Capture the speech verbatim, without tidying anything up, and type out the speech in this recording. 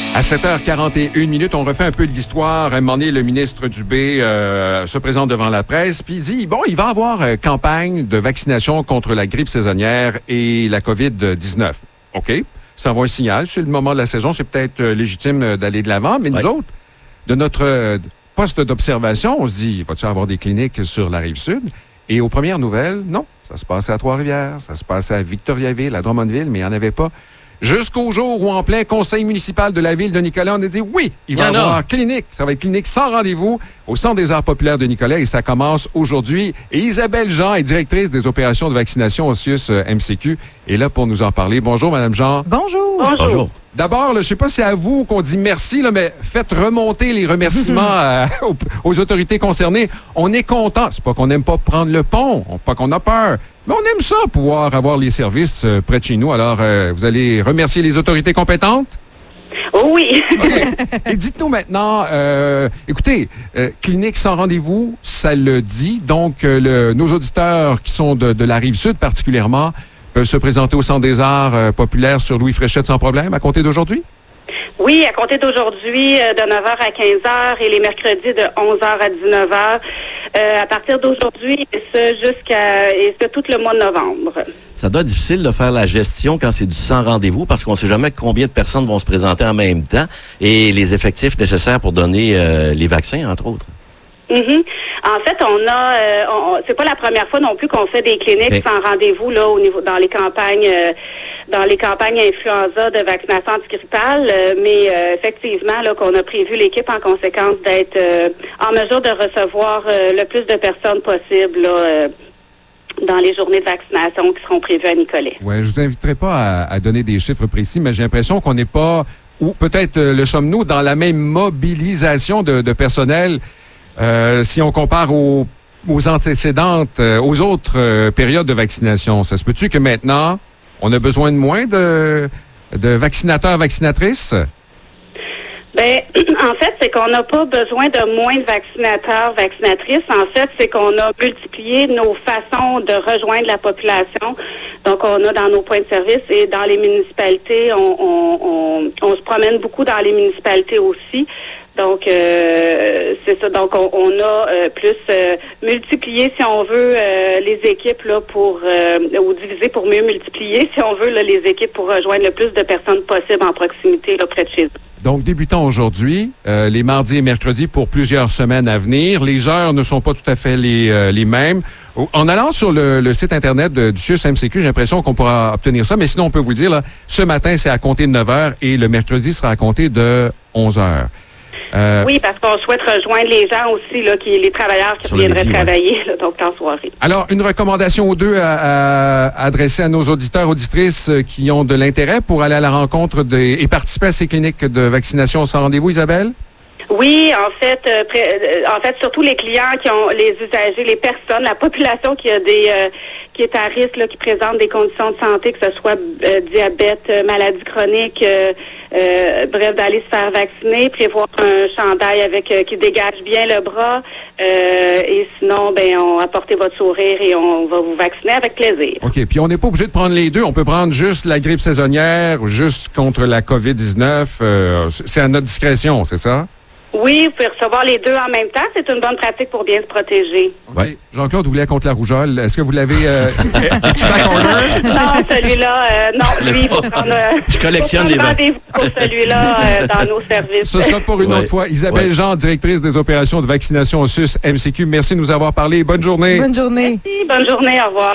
À sept heures quarante et une minutes, on refait un peu de l'histoire. À un moment donné, le ministre Dubé euh, se présente devant la presse, puis il dit, bon, il va y avoir euh, campagne de vaccination contre la grippe saisonnière et la covid dix-neuf. OK, ça envoie un signal. C'est le moment de la saison, c'est peut-être euh, légitime d'aller de l'avant, mais nous ouais. autres, de notre euh, poste d'observation, on se dit, va-t-il avoir des cliniques sur la Rive-Sud? Et aux premières nouvelles, non. Ça se passait à Trois-Rivières, ça se passait à Victoriaville, à Drummondville, mais il n'y en avait pas. Jusqu'au jour où, en plein conseil municipal de la ville de Nicolet, on a dit oui, il va y avoir clinique. Ça va être clinique sans rendez-vous au Centre des arts populaires de Nicolet et ça commence aujourd'hui. Et Isabelle Jean est directrice des opérations de vaccination au C I U S M C Q est là pour nous en parler. Bonjour, Madame Jean. Bonjour. Bonjour. Bonjour. D'abord, là, je ne sais pas si c'est à vous qu'on dit merci, là, mais faites remonter les remerciements à, aux, aux autorités concernées. On est content. C'est pas qu'on n'aime pas prendre le pont, pas qu'on a peur, mais on aime ça, pouvoir avoir les services euh, près de chez nous. Alors, euh, vous allez remercier les autorités compétentes? Oh oui. Okay. Et dites-nous maintenant, euh, écoutez, euh, clinique sans rendez-vous, ça le dit. Donc, euh, le, nos auditeurs qui sont de, de la Rive-Sud particulièrement peuvent se présenter au Centre des arts euh, populaires sur Louis Fréchette sans problème à compter d'aujourd'hui? Oui, à compter d'aujourd'hui, euh, de neuf heures à quinze heures et les mercredis de onze heures à dix-neuf heures. Euh, à partir d'aujourd'hui, et ce jusqu'à et ce tout le mois de novembre. Ça doit être difficile de faire la gestion quand c'est du sans rendez-vous parce qu'on ne sait jamais combien de personnes vont se présenter en même temps et les effectifs nécessaires pour donner euh, les vaccins, entre autres. Mm-hmm. En fait, on a, euh, on, c'est pas la première fois non plus qu'on fait des cliniques okay. sans rendez-vous là au niveau dans les campagnes, euh, dans les campagnes influenza de vaccination antigrippale, euh, mais euh, effectivement là qu'on a prévu l'équipe en conséquence d'être euh, en mesure de recevoir euh, le plus de personnes possible là, euh, dans les journées de vaccination qui seront prévues à Nicolet. Oui, je vous inviterai pas à, à donner des chiffres précis, mais j'ai l'impression qu'on n'est pas, ou peut-être euh, le sommes-nous, dans la même mobilisation de, de personnel. Euh, si on compare aux, aux antécédentes, euh, aux autres euh, périodes de vaccination, ça se peut-tu que maintenant, on a besoin de moins de, de vaccinateurs, vaccinatrices? Bien, en fait, c'est qu'on n'a pas besoin de moins de vaccinateurs, vaccinatrices. En fait, c'est qu'on a multiplié nos façons de rejoindre la population. Donc, on a dans nos points de service et dans les municipalités, on, on, on, on se promène beaucoup dans les municipalités aussi. Donc, euh, c'est ça. Donc, on, on a euh, plus euh, multiplié, si on veut, euh, les équipes là pour euh, ou diviser pour mieux multiplier, si on veut, là, les équipes pour rejoindre le plus de personnes possible en proximité là, près de chez eux. Donc, débutant aujourd'hui, euh, les mardis et mercredis pour plusieurs semaines à venir. Les heures ne sont pas tout à fait les, euh, les mêmes. En allant sur le, le site Internet de, du C I U S M C Q, j'ai l'impression qu'on pourra obtenir ça. Mais sinon, on peut vous le dire, là, ce matin, c'est à compter de neuf heures et le mercredi sera à compter de onze heures. Euh, oui, parce qu'on souhaite rejoindre les gens aussi, là, qui, les travailleurs qui viendraient midi, travailler ouais. là, donc en soirée. Alors, une recommandation aux deux à, à adresser à nos auditeurs, auditrices qui ont de l'intérêt pour aller à la rencontre de, et participer à ces cliniques de vaccination sans rendez-vous, Isabelle? Oui, en fait, euh, pré, euh, en fait, surtout les clients qui ont, les usagers, les personnes, la population qui a des, euh, qui est à risque, là, qui présente des conditions de santé, que ce soit euh, diabète, euh, maladie chronique, euh, euh, bref, d'aller se faire vacciner, prévoir un chandail avec euh, qui dégage bien le bras, euh, et sinon, ben, on apportez votre sourire et on va vous vacciner avec plaisir. OK. Puis on n'est pas obligé de prendre les deux. On peut prendre juste la grippe saisonnière, juste contre la covid dix-neuf. Euh, c'est à notre discrétion, c'est ça? Oui, vous pouvez recevoir les deux en même temps. C'est une bonne pratique pour bien se protéger. Oui. Jean-Claude voulait contre la rougeole. Est-ce que vous l'avez... Euh, es-tu corner? Non, celui-là, euh, non. Lui, il faut prendre... Euh, Je collectionne les rendez-vous pour celui-là euh, dans nos services. Ce sera pour une ouais. autre fois. Isabelle ouais. Jean, directrice des opérations de vaccination au C I U S M C Q. Merci de nous avoir parlé. Bonne journée. Bonne journée. Merci. Bonne journée. Au revoir.